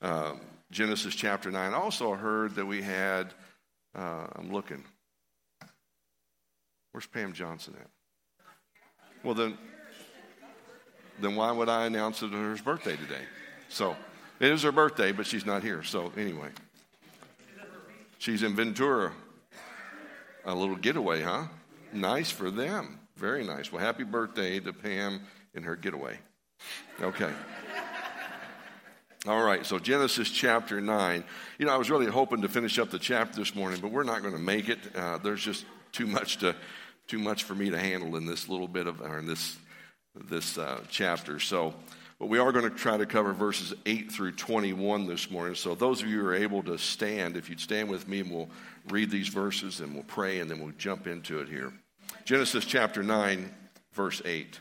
Genesis chapter 9. I also heard that we had, I'm looking. Where's Pam Johnson at? Well, then why would I announce it on her birthday today? So it is her birthday, but she's not here. So anyway, she's in Ventura. A little getaway, huh? Nice for them. Very nice. Well, happy birthday to Pam in her getaway. Okay. All right, so Genesis chapter 9. You know, I was really hoping to finish up the chapter this morning, but we're not going to make it. There's just too much for me to handle in this little bit of, or in this chapter. So, but we are going to try to cover verses 8 through 21 this morning. So those of you who are able to stand, if you'd stand with me, and we'll read these verses and we'll pray and then we'll jump into it here. Genesis chapter 9, verse 8.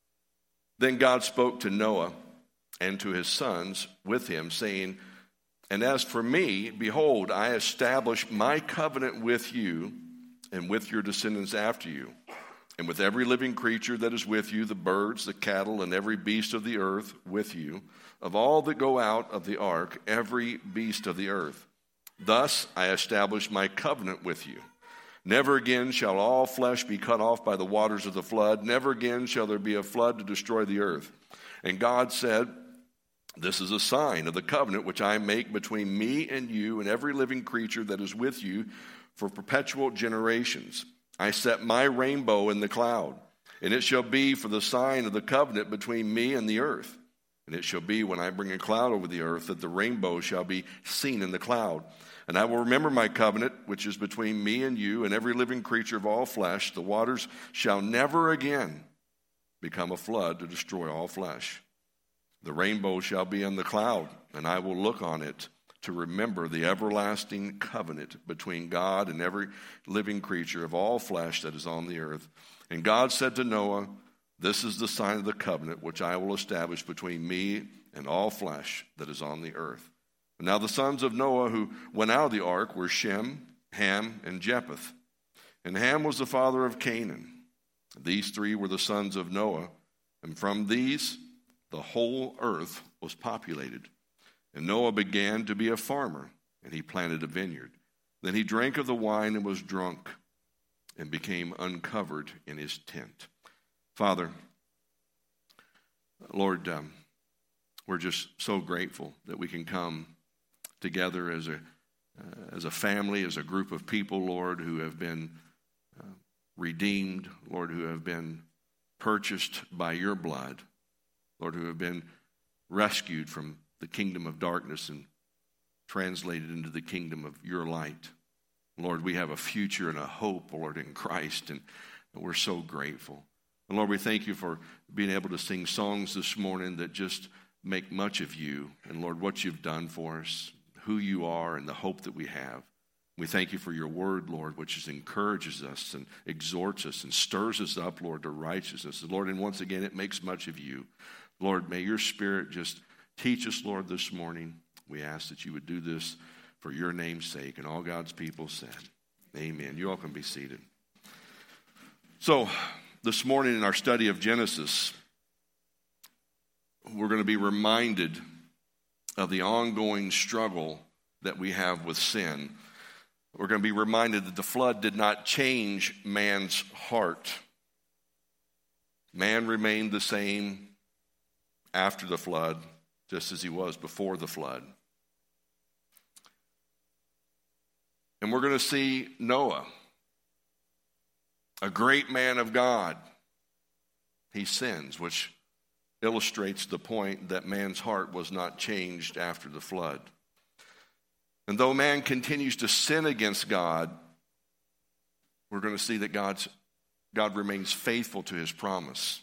Then God spoke to Noah and to his sons with him, saying, "And as for me, behold, I establish my covenant with you and with your descendants after you, and with every living creature that is with you, the birds, the cattle, and every beast of the earth with you, of all that go out of the ark, every beast of the earth. Thus I establish my covenant with you. Never again shall all flesh be cut off by the waters of the flood. Never again shall there be a flood to destroy the earth." And God said, "This is a sign of the covenant which I make between me and you and every living creature that is with you for perpetual generations. I set my rainbow in the cloud, and it shall be for the sign of the covenant between me and the earth. And it shall be when I bring a cloud over the earth that the rainbow shall be seen in the cloud. And I will remember my covenant, which is between me and you and every living creature of all flesh. The waters shall never again become a flood to destroy all flesh. The rainbow shall be in the cloud, and I will look on it to remember the everlasting covenant between God and every living creature of all flesh that is on the earth." And God said to Noah, "This is the sign of the covenant which I will establish between me and all flesh that is on the earth." And now the sons of Noah who went out of the ark were Shem, Ham, and Japheth. And Ham was the father of Canaan. These three were the sons of Noah, and from these the whole earth was populated. And Noah began to be a farmer, and he planted a vineyard. Then he drank of the wine and was drunk, and became uncovered in his tent. Father, Lord, we're just so grateful that we can come together as a family, as a group of people, Lord, who have been redeemed, Lord, who have been purchased by your blood, Lord, who have been rescued from the kingdom of darkness and translated into the kingdom of your light. Lord, we have a future and a hope, Lord, in Christ, and we're so grateful. And Lord, we thank you for being able to sing songs this morning that just make much of you and, Lord, what you've done for us, who you are, and the hope that we have. We thank you for your word, Lord, which just encourages us and exhorts us and stirs us up, Lord, to righteousness. Lord, and once again, it makes much of you. Lord, may your Spirit just teach us, Lord, this morning. We ask that you would do this for your name's sake. And all God's people said, amen. You all can be seated. So this morning in our study of Genesis, we're going to be reminded of the ongoing struggle that we have with sin. We're going to be reminded that the flood did not change man's heart. Man remained the same after the flood, just as he was before the flood. And we're going to see Noah, a great man of God. He sins, which illustrates the point that man's heart was not changed after the flood. And though man continues to sin against God, we're going to see that God remains faithful to his promise.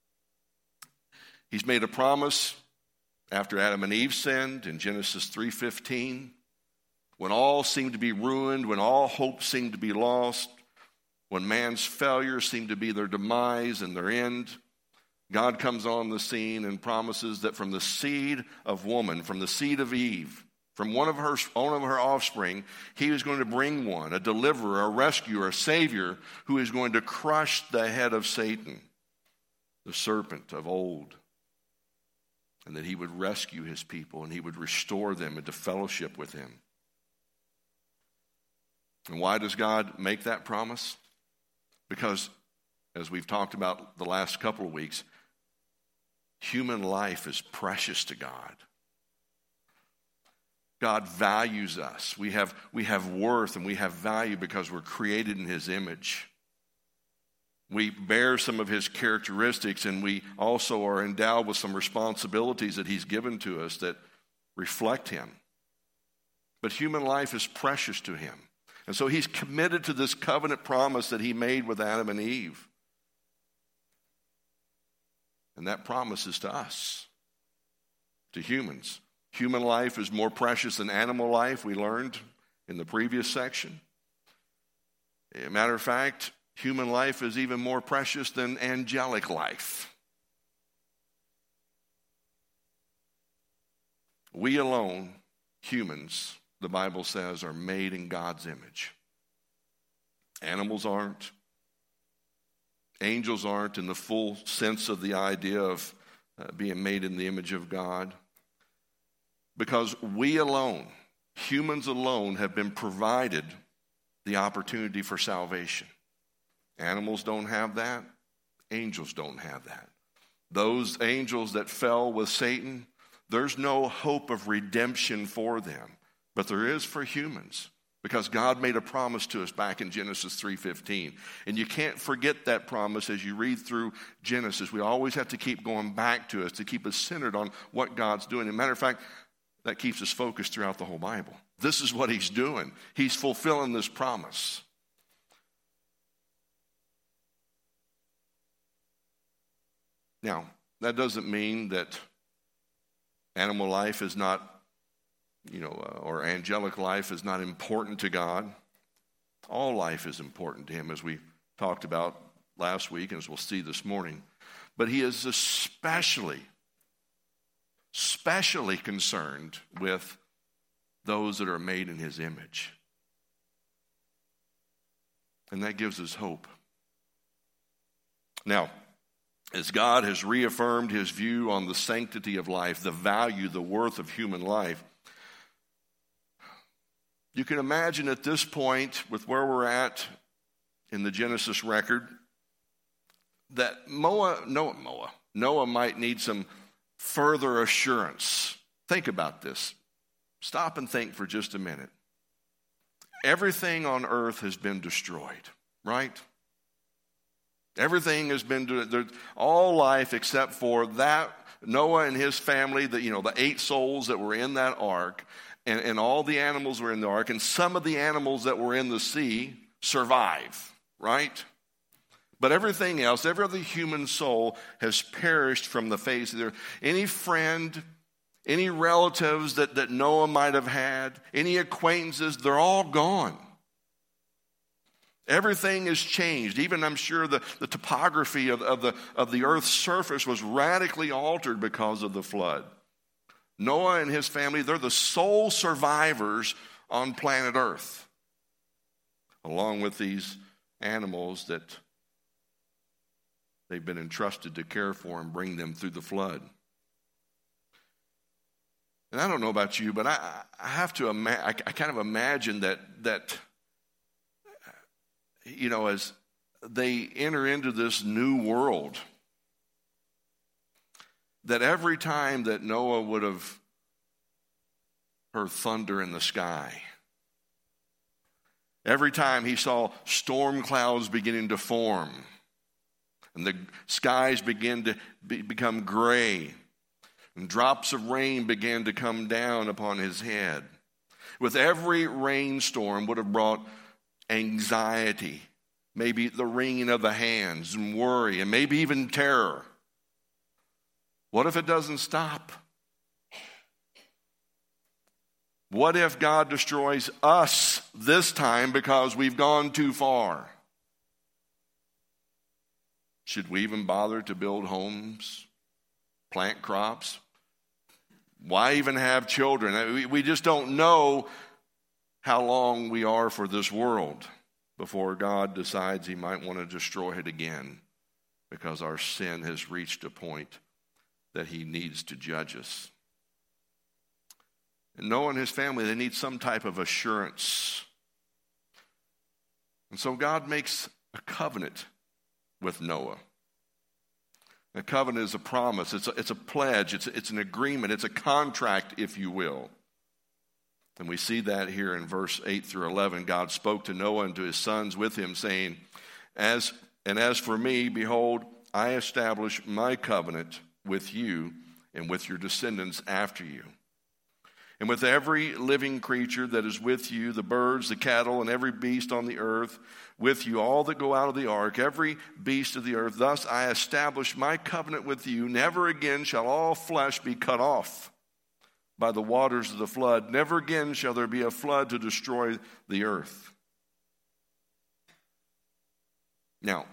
He's made a promise after Adam and Eve sinned in Genesis 3:15, when all seemed to be ruined, when all hope seemed to be lost, when man's failure seemed to be their demise and their end. God comes on the scene and promises that from the seed of woman, from the seed of Eve, from one of her offspring, he is going to bring one, a deliverer, a rescuer, a savior, who is going to crush the head of Satan, the serpent of old. and that he would rescue his people and he would restore them into fellowship with him. And why does God make that promise? Because, as we've talked about the last couple of weeks, human life is precious to God. God values us. We have worth and we have value because we're created in his image. We bear some of his characteristics, and we also are endowed with some responsibilities that he's given to us that reflect him. But human life is precious to him. And so he's committed to this covenant promise that he made with Adam and Eve. And that promise is to us, to humans. Human life is more precious than animal life, we learned in the previous section. As a matter of fact, human life is even more precious than angelic life. We alone, humans, the Bible says, are made in God's image. Animals aren't. Angels aren't in the full sense of the idea of being made in the image of God. Because we alone, humans alone, have been provided the opportunity for salvation. Animals don't have that. Angels don't have that. Those angels that fell with Satan, there's no hope of redemption for them. But there is for humans, because God made a promise to us back in Genesis 3:15. And you can't forget that promise as you read through Genesis. We always have to keep going back to us to keep us centered on what God's doing. As a matter of fact, that keeps us focused throughout the whole Bible. This is what he's doing. He's fulfilling this promise. Now, that doesn't mean that animal life is not, or angelic life is not important to God. All life is important to him, as we talked about last week and as we'll see this morning. But he is especially concerned with those that are made in his image. And that gives us hope. Now, as God has reaffirmed his view on the sanctity of life, the value, the worth of human life, you can imagine at this point, with where we're at in the Genesis record, that Noah might need some further assurance. Think about this. Stop and think for just a minute. Everything on earth has been destroyed, right? Everything has been, all life except for that, Noah and his family, the 8 souls that were in that ark, and all the animals were in the ark, and some of the animals that were in the sea survive, right? But everything else, every other human soul has perished from the face of the earth. Any friend, any relatives that Noah might have had, any acquaintances, they're all gone. Everything has changed. Even, I'm sure, the topography of the earth's surface was radically altered because of the flood. Noah and his family, they're the sole survivors on planet Earth, along with these animals that they've been entrusted to care for and bring them through the flood. And I don't know about you, but I have to I kind of imagine that as they enter into this new world, that every time that Noah would have heard thunder in the sky, every time he saw storm clouds beginning to form, and the skies begin to become gray, and drops of rain began to come down upon his head, with every rainstorm would have brought anxiety, maybe the wringing of the hands, and worry, and maybe even terror. What if it doesn't stop? What if God destroys us this time because we've gone too far? Should we even bother to build homes, plant crops? Why even have children? We just don't know how long we are for this world before God decides he might want to destroy it again, because our sin has reached a point that he needs to judge us. And Noah and his family, they need some type of assurance. And so God makes a covenant with Noah. A covenant is a promise. It's a pledge. It's an agreement. It's a contract, if you will. And we see that here in verse 8 through 11. God spoke to Noah and to his sons with him, saying, As for me, behold, I establish my covenant with you and with your descendants after you. And with every living creature that is with you, the birds, the cattle, and every beast on the earth, with you, all that go out of the ark, every beast of the earth. Thus I establish my covenant with you. Never again shall all flesh be cut off by the waters of the flood. Never again shall there be a flood to destroy the earth. Now,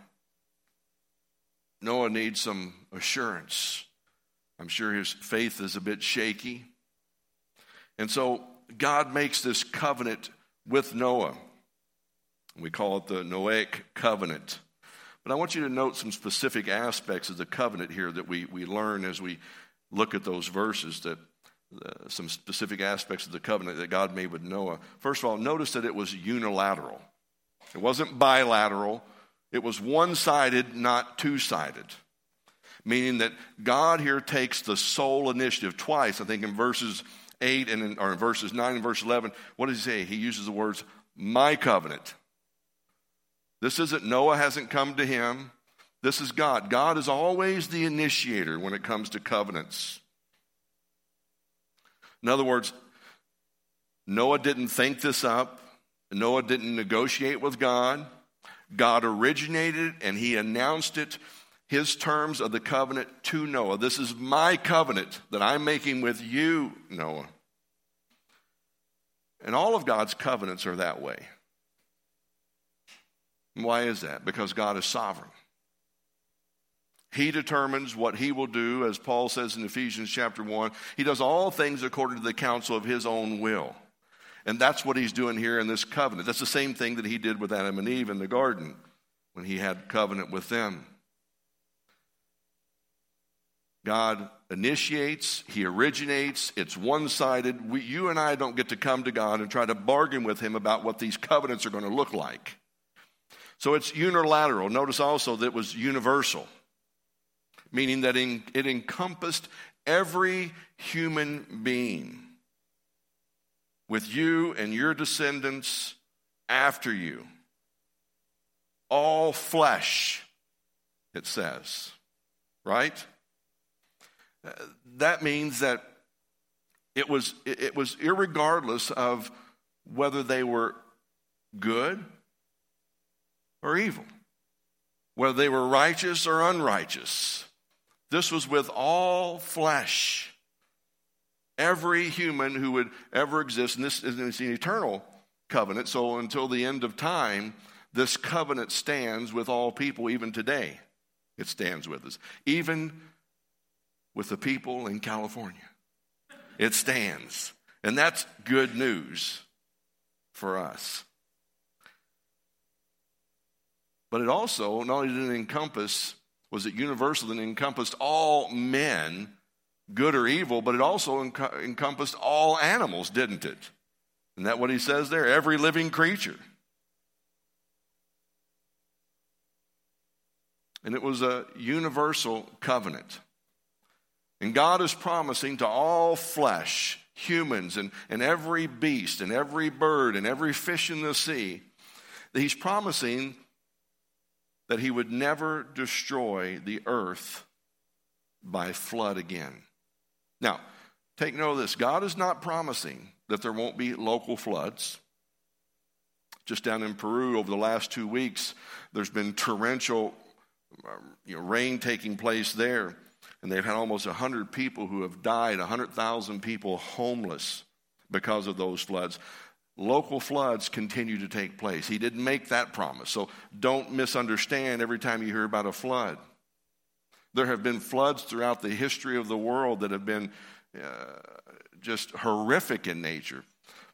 Noah needs some assurance. I'm sure his faith is a bit shaky. And so God makes this covenant with Noah. We call it the Noahic covenant. But I want you to note some specific aspects of the covenant here that we learn as we look at those verses, that some specific aspects of the covenant that God made with Noah. First of all, notice that it was unilateral. It wasn't bilateral. It was one-sided, not two-sided. Meaning that God here takes the sole initiative twice. I think in verses 8 or in verses 9 and verse 11, what does he say? He uses the words, my covenant. This isn't Noah hasn't come to him. This is God. God is always the initiator when it comes to covenants. In other words, Noah didn't think this up. Noah didn't negotiate with God. God originated and he announced it, his terms of the covenant to Noah. This is my covenant that I'm making with you, Noah. And all of God's covenants are that way. And why is that? Because God is sovereign. He determines what he will do, as Paul says in Ephesians chapter 1. He does all things according to the counsel of his own will. And that's what he's doing here in this covenant. That's the same thing that he did with Adam and Eve in the garden when he had covenant with them. God initiates, he originates, it's one-sided. You and I don't get to come to God and try to bargain with him about what these covenants are going to look like. So it's unilateral. Notice also that it was universal, meaning that it encompassed every human being, with you and your descendants after you. All flesh, it says, right? That means that it was irregardless of whether they were good or evil, whether they were righteous or unrighteous. This was with all flesh, every human who would ever exist. And this is an eternal covenant, so until the end of time, this covenant stands with all people, even today. It stands with us. Even with the people in California. It stands. And that's good news for us. But it also, not only did it encompass, was it universal and encompassed all men, good or evil, but it also encompassed all animals, didn't it? Isn't that what he says there? Every living creature. And it was a universal covenant. And God is promising to all flesh, humans, and every beast, and every bird, and every fish in the sea, that he's promising that he would never destroy the earth by flood again. Now, take note of this. God is not promising that there won't be local floods. Just down in Peru over the last 2 weeks, there's been torrential rain taking place there. And they've had almost 100 people who have died, 100,000 people homeless because of those floods. Local floods continue to take place. He didn't make that promise. So don't misunderstand every time you hear about a flood. There have been floods throughout the history of the world that have been just horrific in nature.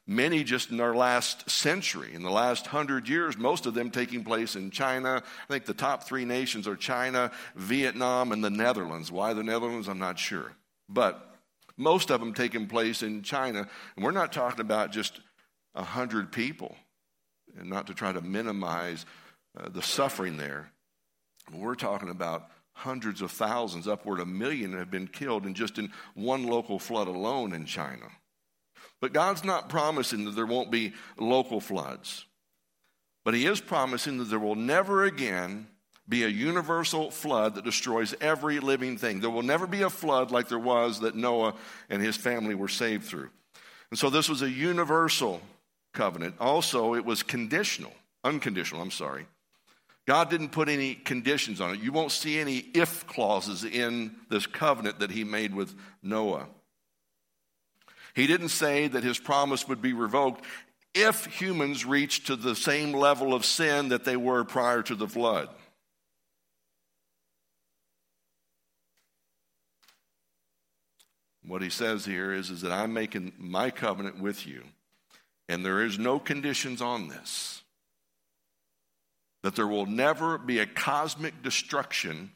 Many just in our last century, in the last 100 years, most of them taking place in China. I think the top 3 nations are China, Vietnam, and the Netherlands. Why the Netherlands, I'm not sure. But most of them taking place in China. And we're not talking about just 100 people, and not to try to minimize the suffering there. We're talking about hundreds of thousands, upward of 1 million have been killed just in one local flood alone in China. But God's not promising that there won't be local floods. But he is promising that there will never again be a universal flood that destroys every living thing. There will never be a flood like there was that Noah and his family were saved through. And so this was a universal covenant. Also, it was unconditional. God didn't put any conditions on it. You won't see any if clauses in this covenant that he made with Noah. He didn't say that his promise would be revoked if humans reached to the same level of sin that they were prior to the flood. What he says here is that I'm making my covenant with you, and there is no conditions on this. That there will never be a cosmic destruction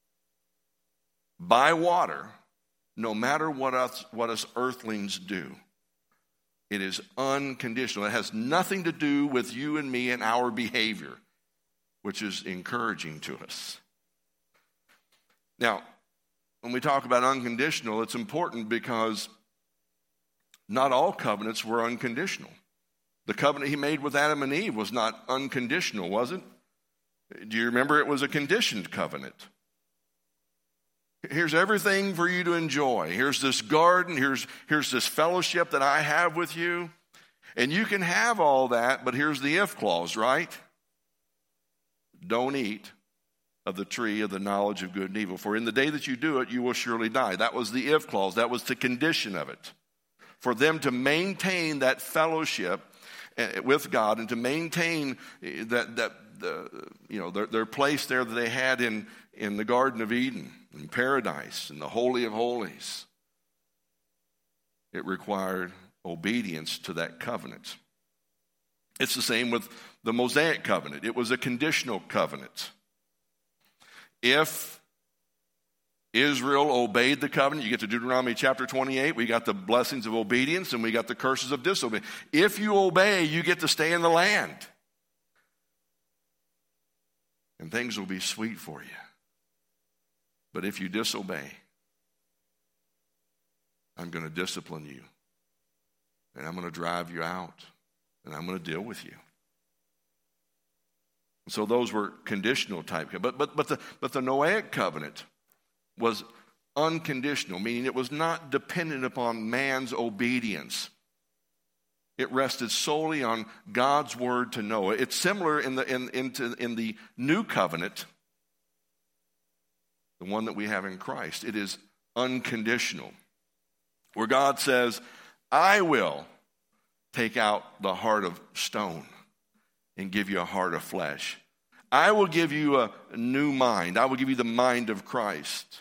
by water, no matter what us earthlings do. It is unconditional. It has nothing to do with you and me and our behavior, which is encouraging to us. Now, when we talk about unconditional, it's important because not all covenants were unconditional. The covenant he made with Adam and Eve was not unconditional, was it? Do you remember it was a conditioned covenant? Here's everything for you to enjoy. Here's this garden. Here's this fellowship that I have with you. And you can have all that, but here's the if clause, right? Don't eat of the tree of the knowledge of good and evil. For in the day that you do it, you will surely die. That was the if clause. That was the condition of it. For them to maintain that fellowship with God and to maintain their place there that they had in the Garden of Eden, in paradise, in the Holy of Holies. It required obedience to that covenant. It's the same with the Mosaic covenant. It was a conditional covenant. If Israel obeyed the covenant, you get to Deuteronomy chapter 28, we got the blessings of obedience and we got the curses of disobedience. If you obey, you get to stay in the land. And things will be sweet for you. But if you disobey, I'm going to discipline you. And I'm going to drive you out. And I'm going to deal with you. So those were conditional type. But the Noahic covenant was unconditional, meaning it was not dependent upon man's obedience. It rested solely on God's word to Noah. It's similar in the new covenant, the one that we have in Christ. It is unconditional, where God says, I will take out the heart of stone and give you a heart of flesh. I will give you a new mind. I will give you the mind of Christ.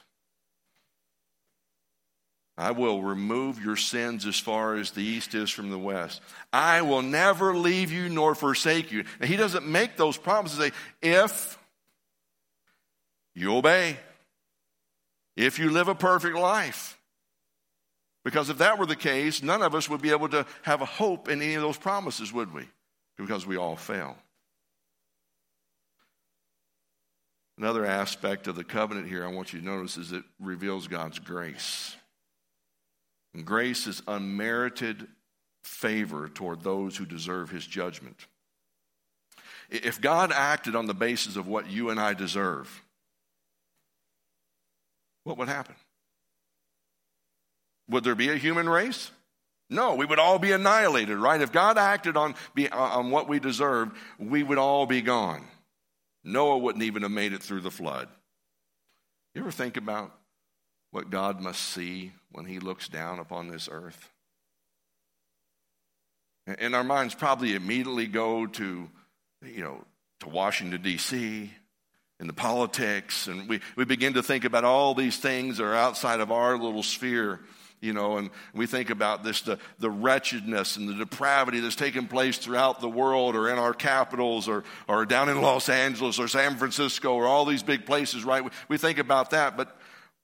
I will remove your sins as far as the east is from the west. I will never leave you nor forsake you. And he doesn't make those promises. If you obey, if you live a perfect life. Because if that were the case, none of us would be able to have a hope in any of those promises, would we? Because we all fail. Another aspect of the covenant here I want you to notice is it reveals God's grace. And grace is unmerited favor toward those who deserve his judgment. If God acted on the basis of what you and I deserve, what would happen? Would there be a human race? No, we would all be annihilated, right? If God acted on what we deserved, we would all be gone. Noah wouldn't even have made it through the flood. You ever think about what God must see when he looks down upon this earth? And our minds probably immediately go to Washington, D.C., and the politics, and we begin to think about all these things that are outside of our little sphere, And we think about this, the wretchedness and the depravity that's taking place throughout the world, or in our capitals, or down in Los Angeles or San Francisco, or all these big places, right? We think about that, but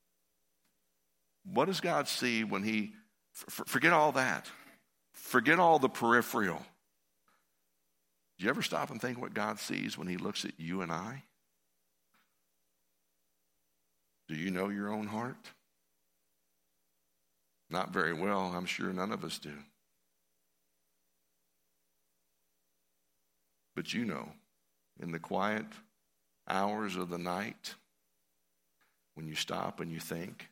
what does God see when he, forget all that. Forget all the peripheral. Do you ever stop and think what God sees when he looks at you and I? Do you know your own heart? Not very well. I'm sure none of us do. But you know, in the quiet hours of the night, when you stop and you think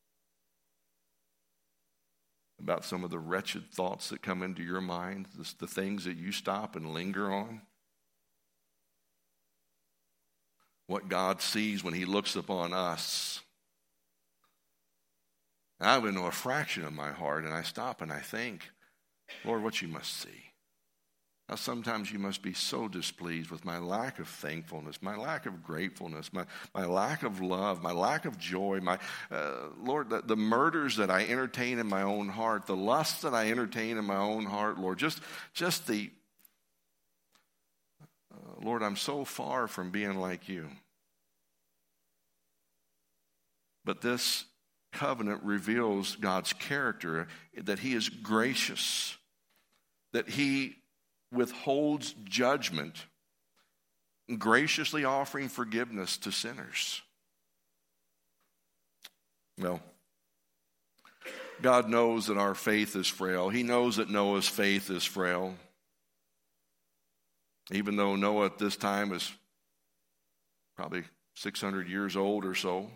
about some of the wretched thoughts that come into your mind, the things that you stop and linger on, what God sees when he looks upon us. I would know a fraction of my heart, and I stop and I think, Lord, what you must see. Now, sometimes you must be so displeased with my lack of thankfulness, my lack of gratefulness, my lack of love, my lack of joy, Lord, the murders that I entertain in my own heart, the lusts that I entertain in my own heart, Lord, just the, Lord, I'm so far from being like you. But this covenant reveals God's character, that he is gracious, that he withholds judgment, graciously offering forgiveness to sinners. Well, God knows that our faith is frail. He knows that Noah's faith is frail. Even though Noah at this time is probably 600 years old or so.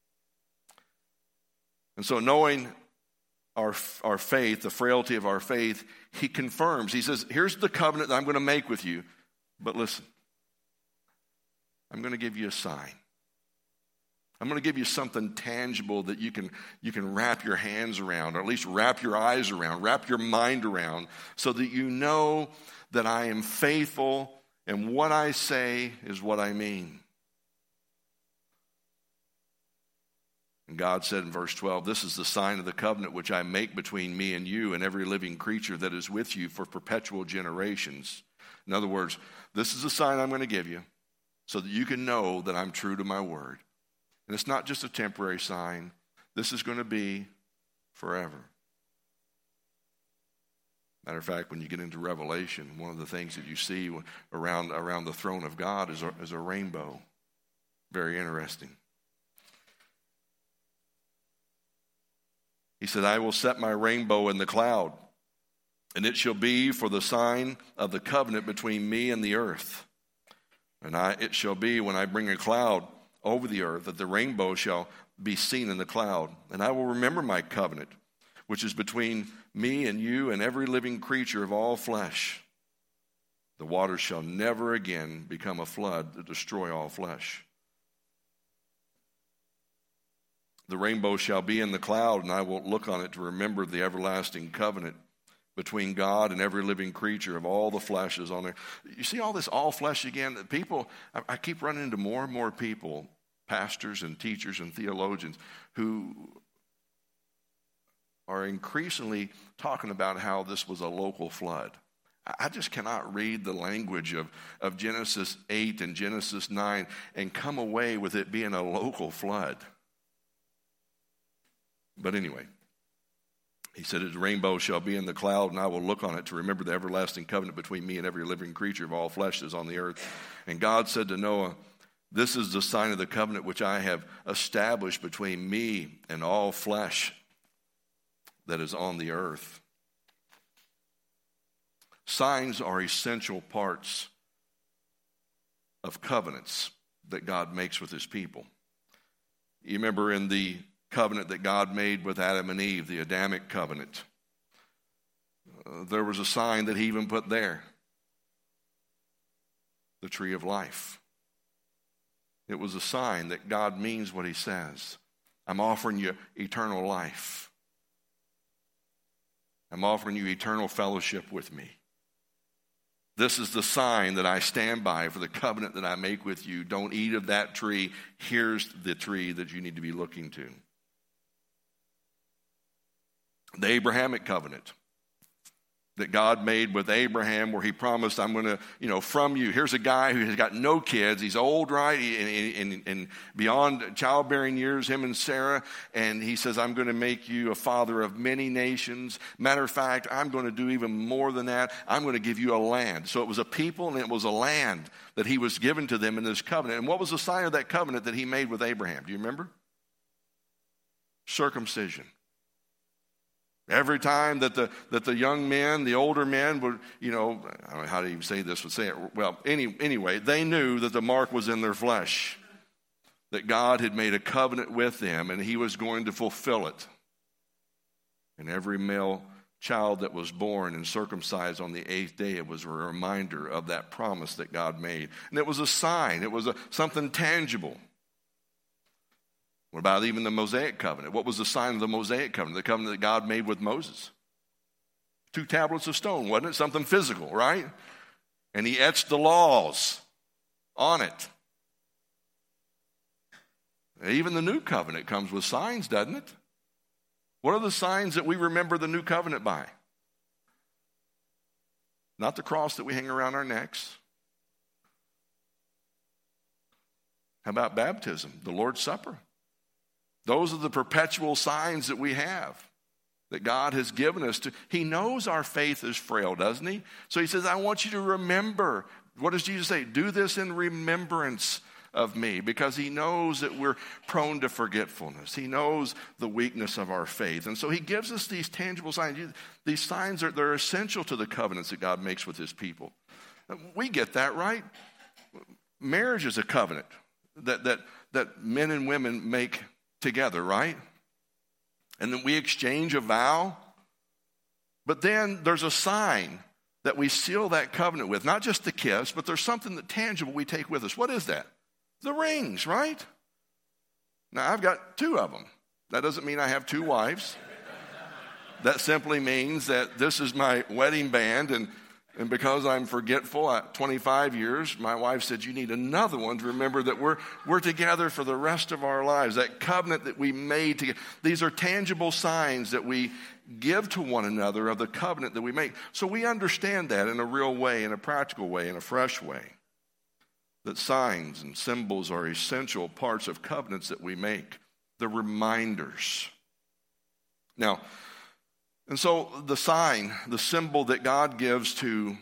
And so knowing our faith, the frailty of our faith, he confirms. He says, here's the covenant that I'm going to make with you. But listen, I'm going to give you a sign. I'm going to give you something tangible that you can wrap your hands around, or at least wrap your eyes around, wrap your mind around, so that you know that I am faithful and what I say is what I mean. And God said in verse 12, this is the sign of the covenant which I make between me and you and every living creature that is with you for perpetual generations. In other words, this is the sign I'm going to give you so that you can know that I'm true to my word. And it's not just a temporary sign. This is going to be forever. Matter of fact, when you get into Revelation, one of the things that you see around the throne of God is a rainbow. Very interesting. He said, I will set my rainbow in the cloud, and it shall be for the sign of the covenant between me and the earth. And it shall be when I bring a cloud over the earth that the rainbow shall be seen in the cloud. And I will remember my covenant, which is between me and you and every living creature of all flesh. The waters shall never again become a flood to destroy all flesh. The rainbow shall be in the cloud, and I will look on it to remember the everlasting covenant between God and every living creature of all the flesh is on there. You see all this all flesh again? People, I keep running into more and more people, pastors and teachers and theologians, who are increasingly talking about how this was a local flood. I just cannot read the language of Genesis 8 and Genesis 9 and come away with it being a local flood. But anyway, he said, his rainbow shall be in the cloud, and I will look on it to remember the everlasting covenant between me and every living creature of all flesh that is on the earth. And God said to Noah, this is the sign of the covenant which I have established between me and all flesh that is on the earth. Signs are essential parts of covenants that God makes with his people. You remember in the covenant that God made with Adam and Eve, the Adamic covenant, there was a sign that he even put there, the tree of life. It was a sign that God means what he says. I'm offering you eternal life. I'm offering you eternal fellowship with me. This is the sign that I stand by for the covenant that I make with you. Don't eat of that tree. Here's the tree that you need to be looking to. The Abrahamic covenant that God made with Abraham, where he promised, I'm going to, from you. Here's a guy who has got no kids. He's old, right? And beyond childbearing years, him and Sarah. And he says, I'm going to make you a father of many nations. Matter of fact, I'm going to do even more than that. I'm going to give you a land. So it was a people and it was a land that he was given to them in this covenant. And what was the sign of that covenant that he made with Abraham? Do you remember? Circumcision. Every time that the young men, the older men would, I don't know how to even say this, would say it. Well, anyway, they knew that the mark was in their flesh, that God had made a covenant with them, and he was going to fulfill it. And every male child that was born and circumcised on the 8th day, it was a reminder of that promise that God made. And it was a sign. It was something tangible. What about even the Mosaic covenant? What was the sign of the Mosaic covenant? The covenant that God made with Moses. 2 tablets of stone, wasn't it? Something physical, right? And he etched the laws on it. Even the new covenant comes with signs, doesn't it? What are the signs that we remember the new covenant by? Not the cross that we hang around our necks. How about baptism, the Lord's Supper? Those are the perpetual signs that we have, that God has given us. He knows our faith is frail, doesn't he? So he says, I want you to remember. What does Jesus say? Do this in remembrance of me, because he knows that we're prone to forgetfulness. He knows the weakness of our faith. And so he gives us these tangible signs. These signs they're essential to the covenants that God makes with his people. We get that, right? Marriage is a covenant that men and women make together, right? And then we exchange a vow. But then there's a sign that we seal that covenant with. Not just the kiss, but there's something that tangible we take with us. What is that? The rings, right? Now, I've got 2 of them. That doesn't mean I have 2 wives. That simply means that this is my wedding band, and because I'm forgetful, at 25 years, my wife said, you need another one to remember that we're together for the rest of our lives. That covenant that we made together. These are tangible signs that we give to one another of the covenant that we make. So we understand that in a real way, in a practical way, in a fresh way. That signs and symbols are essential parts of covenants that we make. They're reminders. Now, and so the sign, the symbol that God gives to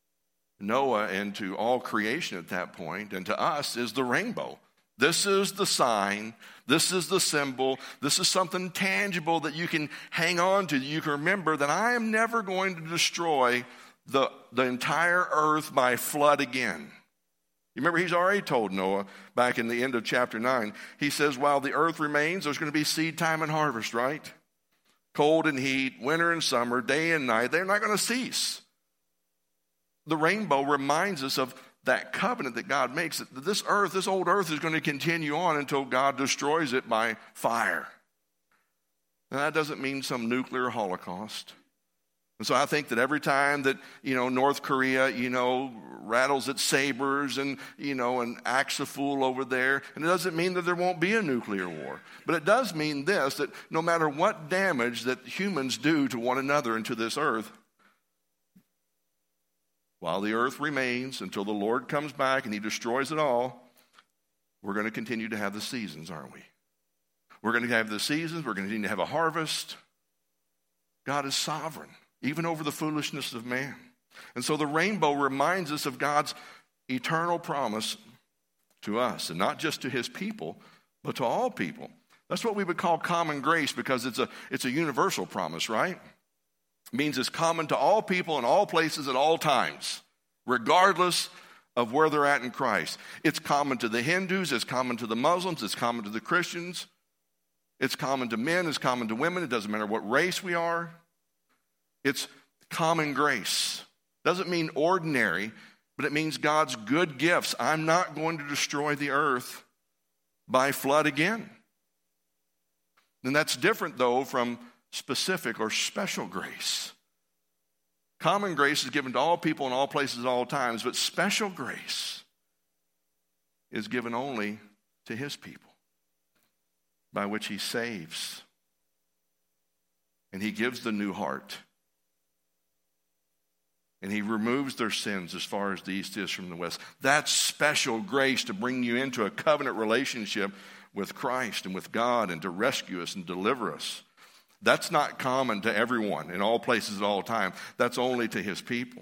Noah and to all creation at that point, and to us, is the rainbow. This is the sign. This is the symbol. This is something tangible that you can hang on to. You can remember that I am never going to destroy the entire earth by flood again. You remember, he's already told Noah back in the end of chapter 9. He says, while the earth remains, there's going to be seed time and harvest, right? Cold and heat, winter and summer, day and night, they're not going to cease. The rainbow reminds us of that covenant that God makes. That this earth, this old earth, is going to continue on until God destroys it by fire. Now, that doesn't mean some nuclear holocaust. And so I think that every time that, North Korea, rattles its sabers and acts a fool over there, and it doesn't mean that there won't be a nuclear war. But it does mean this, that no matter what damage that humans do to one another and to this earth, while the earth remains until the Lord comes back and he destroys it all, we're going to continue to have the seasons, aren't we? We're going to have the seasons. We're going to continue to have a harvest. God is sovereign, even over the foolishness of man. And so the rainbow reminds us of God's eternal promise to us, and not just to his people, but to all people. That's what we would call common grace, because it's a universal promise, right? It means it's common to all people in all places at all times, regardless of where they're at in Christ. It's common to the Hindus, it's common to the Muslims, it's common to the Christians. It's common to men, it's common to women. It doesn't matter what race we are. It's common grace. Doesn't mean ordinary, but it means God's good gifts. I'm not going to destroy the earth by flood again. And that's different, though, from specific or special grace. Common grace is given to all people in all places at all times, but special grace is given only to his people, by which he saves. And he gives the new heart. And he removes their sins as far as the east is from the west. That's special grace to bring you into a covenant relationship with Christ and with God and to rescue us and deliver us. That's not common to everyone in all places at all time. That's only to his people.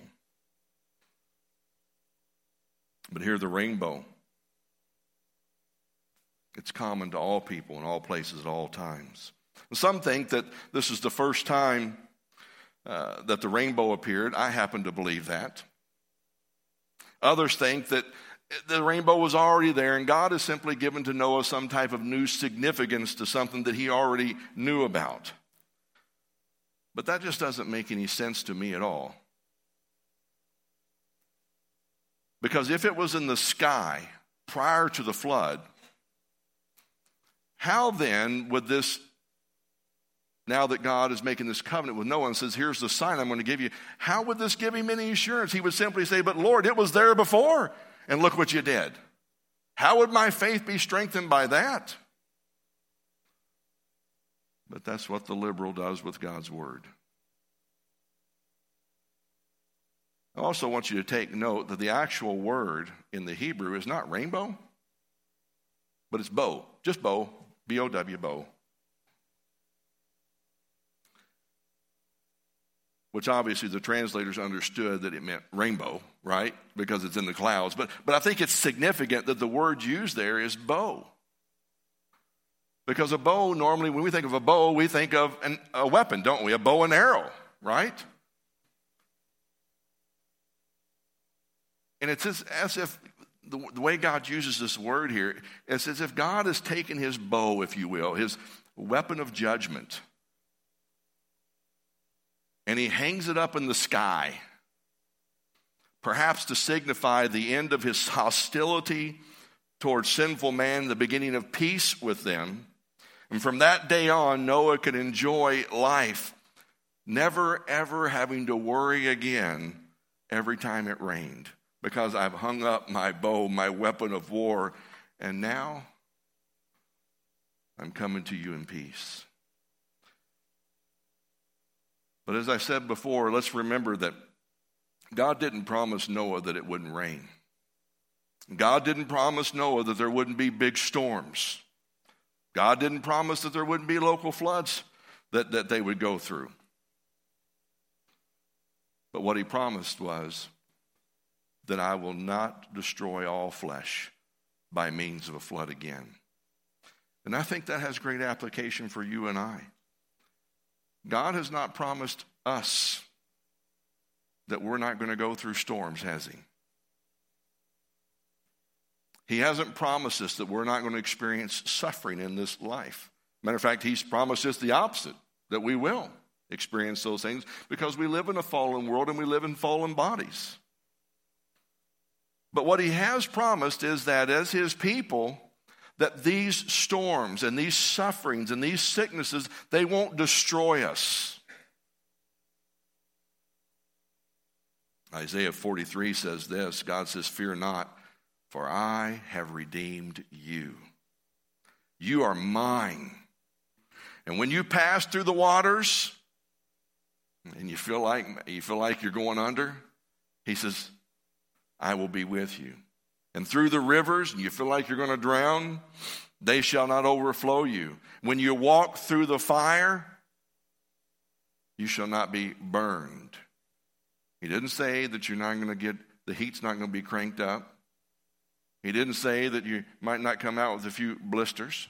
But here the rainbow. It's common to all people in all places at all times. Some think that this is the first time that the rainbow appeared. I happen to believe that. Others think that the rainbow was already there and God has simply given to Noah some type of new significance to something that he already knew about. But that just doesn't make any sense to me at all. Because if it was in the sky prior to the flood, how then would this, now that God is making this covenant with Noah and says, here's the sign I'm going to give you, how would this give him any assurance? He would simply say, but Lord, it was there before, and look what you did. How would my faith be strengthened by that? But that's what the liberal does with God's word. I also want you to take note that the actual word in the Hebrew is not rainbow, but it's bow. Just bow, B-O-W, bow. Which obviously the translators understood that it meant rainbow, right? Because it's in the clouds. But I think it's significant that the word used there is bow. Because a bow, normally when we think of a bow, we think of a weapon, don't we? A bow and arrow, right? And it's as if the way God uses this word here, it's as if God has taken his bow, if you will, his weapon of judgment, and he hangs it up in the sky, perhaps to signify the end of his hostility towards sinful man, the beginning of peace with them. And from that day on, Noah could enjoy life, never ever having to worry again every time it rained. Because I've hung up my bow, my weapon of war, and now I'm coming to you in peace. But as I said before, let's remember that God didn't promise Noah that it wouldn't rain. God didn't promise Noah that there wouldn't be big storms. God didn't promise that there wouldn't be local floods that they would go through. But what he promised was that I will not destroy all flesh by means of a flood again. And I think that has great application for you and I. God has not promised us that we're not going to go through storms, has he? He hasn't promised us that we're not going to experience suffering in this life. Matter of fact, he's promised us the opposite, that we will experience those things because we live in a fallen world and we live in fallen bodies. But what he has promised is that as his people, that these storms and these sufferings and these sicknesses, they won't destroy us. Isaiah 43 says this, God says, fear not, for I have redeemed you. You are mine. And when you pass through the waters and you feel like you're going under, he says, I will be with you. And through the rivers, and you feel like you're going to drown, they shall not overflow you. When you walk through the fire, you shall not be burned. He didn't say that you're not going to the heat's not going to be cranked up. He didn't say that you might not come out with a few blisters.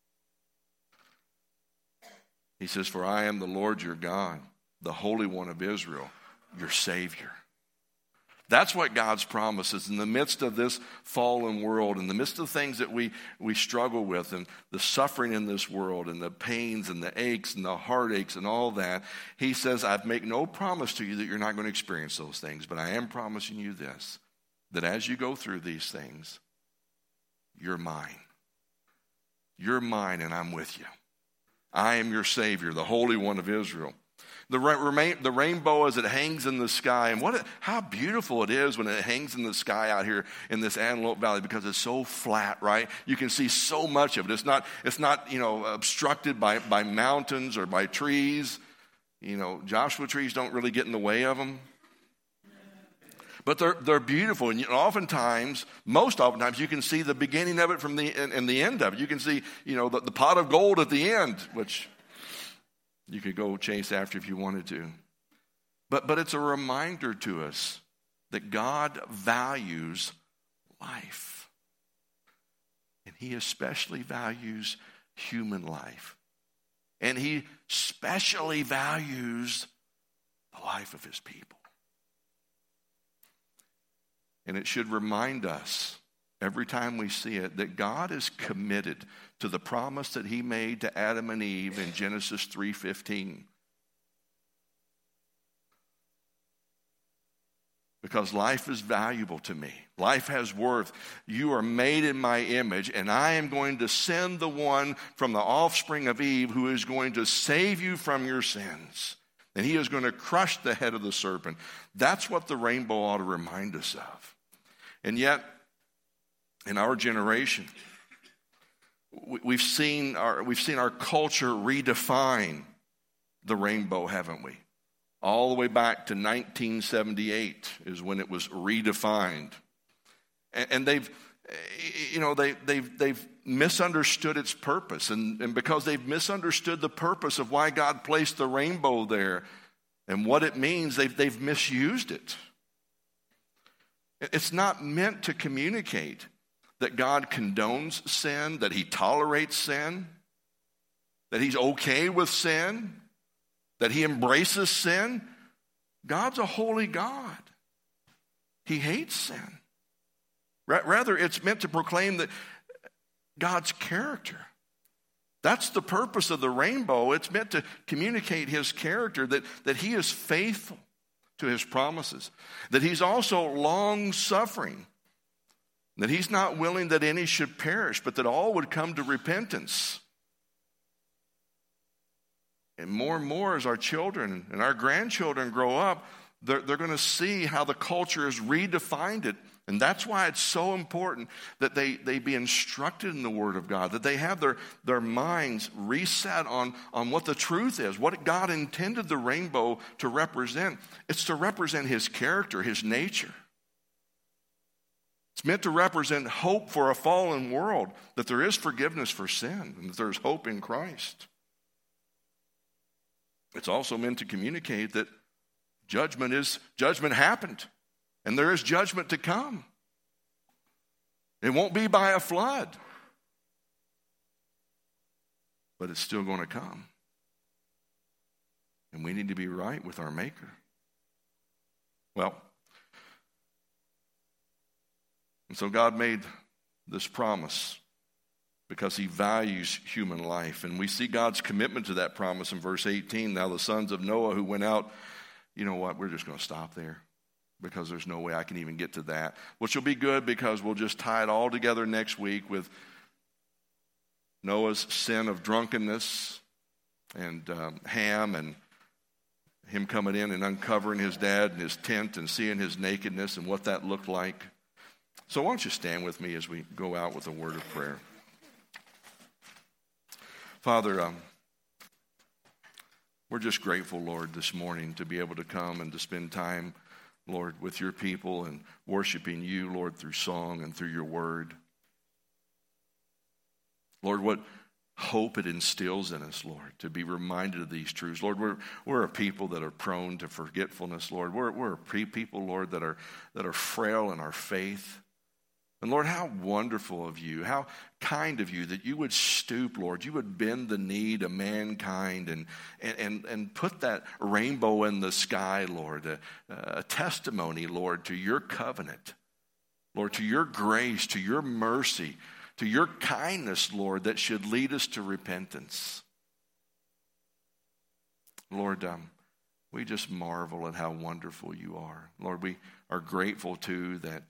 He says, for I am the Lord your God, the Holy One of Israel, your Savior. That's what God's promise is in the midst of this fallen world, in the midst of the things that we struggle with and the suffering in this world and the pains and the aches and the heartaches and all that. He says, I've made no promise to you that you're not going to experience those things, but I am promising you this, that as you go through these things, you're mine. You're mine and I'm with you. I am your Savior, the Holy One of Israel. The rainbow as it hangs in the sky, and how beautiful it is when it hangs in the sky out here in this Antelope Valley because it's so flat, right? You can see so much of it. It's not obstructed by mountains or by trees. Joshua trees don't really get in the way of them. But they're beautiful, and most oftentimes, you can see the beginning of it from the end of it. You can see, the pot of gold at the end, which you could go chase after if you wanted to. But it's a reminder to us that God values life, and He especially values human life, and He especially values the life of His people. And it should remind us every time we see it that God is committed to the promise that He made to Adam and Eve in Genesis 3:15. Because life is valuable to me. Life has worth. You are made in my image, and I am going to send the one from the offspring of Eve who is going to save you from your sins. And He is going to crush the head of the serpent. That's what the rainbow ought to remind us of. And yet, in our generation, we've seen our culture redefine the rainbow, haven't we? All the way back to 1978 is when it was redefined, and they've misunderstood its purpose, and because they've misunderstood the purpose of why God placed the rainbow there and what it means, they've misused it. It's not meant to communicate that God condones sin, that He tolerates sin, that He's okay with sin, that He embraces sin. God's a holy God. He hates sin. Rather, it's meant to proclaim that God's character. That's the purpose of the rainbow. It's meant to communicate His character, that He is faithful to His promises, that He's also long-suffering, that He's not willing that any should perish, but that all would come to repentance. And more as our children and our grandchildren grow up, they're going to see how the culture has redefined it. And that's why it's so important that they be instructed in the Word of God, that they have their minds reset on what the truth is, what God intended the rainbow to represent. It's to represent His character, His nature. It's meant to represent hope for a fallen world, that there is forgiveness for sin, and that there's hope in Christ. It's also meant to communicate that judgment happened, and there is judgment to come. It won't be by a flood, but it's still going to come. And we need to be right with our Maker. Well, and so God made this promise because He values human life. And we see God's commitment to that promise in verse 18. Now the sons of Noah who went out, you know what, we're just going to stop there, because there's no way I can even get to that. Which will be good, because we'll just tie it all together next week with Noah's sin of drunkenness and Ham and him coming in and uncovering his dad in his tent and seeing his nakedness and what that looked like. So why don't you stand with me as we go out with a word of prayer. Father, we're just grateful, Lord, this morning to be able to come and to spend time, Lord, with your people and worshiping you, Lord, through song and through your word. Lord, what hope it instills in us, Lord, to be reminded of these truths. Lord, we're a people that are prone to forgetfulness, Lord. We're a people, Lord, that are frail in our faith. And Lord, how wonderful of you, how kind of you that you would stoop, Lord. You would bend the knee to mankind and put that rainbow in the sky, Lord, a testimony, Lord, to your covenant, Lord, to your grace, to your mercy, to your kindness, Lord, that should lead us to repentance. Lord, we just marvel at how wonderful you are. Lord, we are grateful, too, that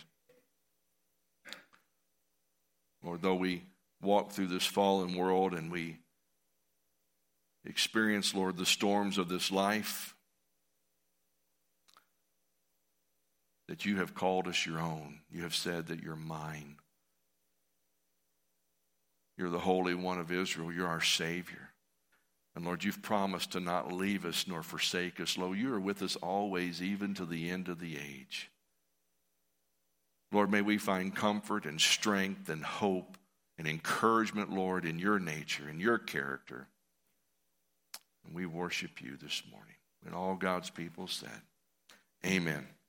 Lord, though we walk through this fallen world and we experience, Lord, the storms of this life, that you have called us your own. You have said that you're mine. You're the Holy One of Israel. You're our Savior. And Lord, you've promised to not leave us nor forsake us. Lord, you are with us always, even to the end of the age. Lord, may we find comfort and strength and hope and encouragement, Lord, in your nature, in your character. And we worship you this morning. And all God's people said, amen.